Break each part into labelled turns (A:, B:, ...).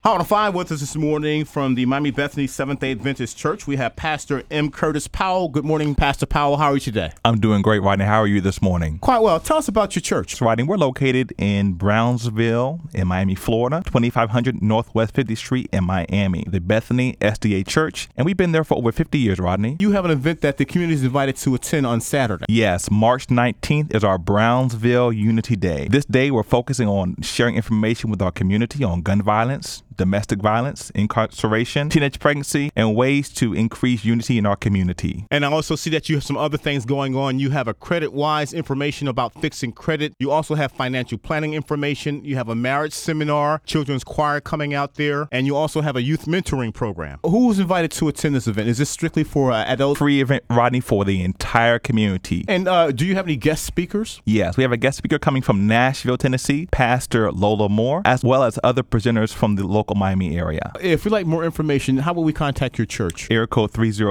A: Hot on Five with us this morning from the Miami Bethany Seventh-day Adventist Church. We have Pastor M. Curtis Powell. Good morning, Pastor Powell. How are you today?
B: I'm doing great, Rodney. How are you this morning?
A: Quite well. Tell us about your church.
B: So, Rodney, we're located in Brownsville in Miami, Florida, 2500 Northwest 50th Street in Miami, the Bethany SDA Church. And we've been there for over 50 years, Rodney.
A: You have an event that the community is invited to attend on Saturday.
B: Yes, March 19th is our Brownsville Unity Day. This day, we're focusing on sharing information with our community on gun violence, domestic violence, incarceration, teenage pregnancy, and ways to increase unity in our community.
A: And I also see that you have some other things going on. You have a credit-wise information about fixing credit. You also have financial planning information. You have a marriage seminar, children's choir coming out there, and you also have a youth mentoring program. Who is invited to attend this event? Is this strictly for adults?
B: Free event, Rodney, for the entire community.
A: And do you have any guest speakers?
B: Yes, we have a guest speaker coming from Nashville, Tennessee, Pastor Lola Moore, as well as other presenters from the local Miami area.
A: If we'd like more information, how will we contact your church?
B: Area code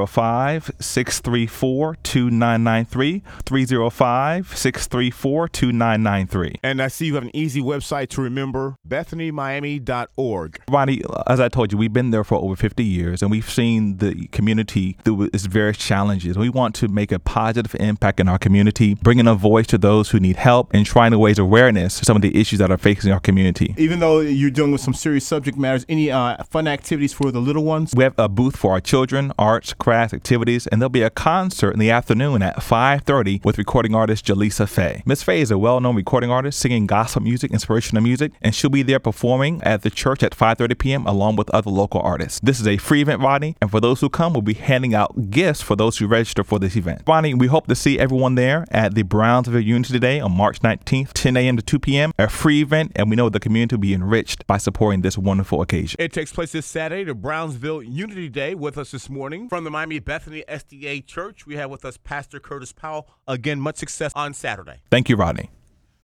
B: 305-634-2993, 305-634-2993.
A: And I see you have an easy website to remember, BethanyMiami.org.
B: Rodney, as I told you, we've been there for over 50 years, and we've seen the community through its various challenges. We want to make a positive impact in our community, bringing a voice to those who need help, and trying to raise awareness to some of the issues that are facing our community.
A: Even though you're dealing with some serious subject matters, any fun activities for the little ones?
B: We have a booth for our children, arts, crafts, activities, and there'll be a concert in the afternoon at 5:30 with recording artist Jaleesa Faye. Miss Faye is a well-known recording artist singing gospel music, inspirational music, and she'll be there performing at the church at 5:30 p.m. along with other local artists. This is a free event, Rodney, and for those who come, we'll be handing out gifts for those who register for this event. Rodney, we hope to see everyone there at the Brownsville Unity today on March 19th, 10 a.m. to 2 p.m., a free event, and we know the community will be enriched by supporting this wonderful occasion.
A: It takes place this Saturday, the Brownsville Unity Day. With us this morning from the Miami Bethany SDA Church, we have with us Pastor Curtis Powell. Again, much success on Saturday.
B: Thank you, Rodney.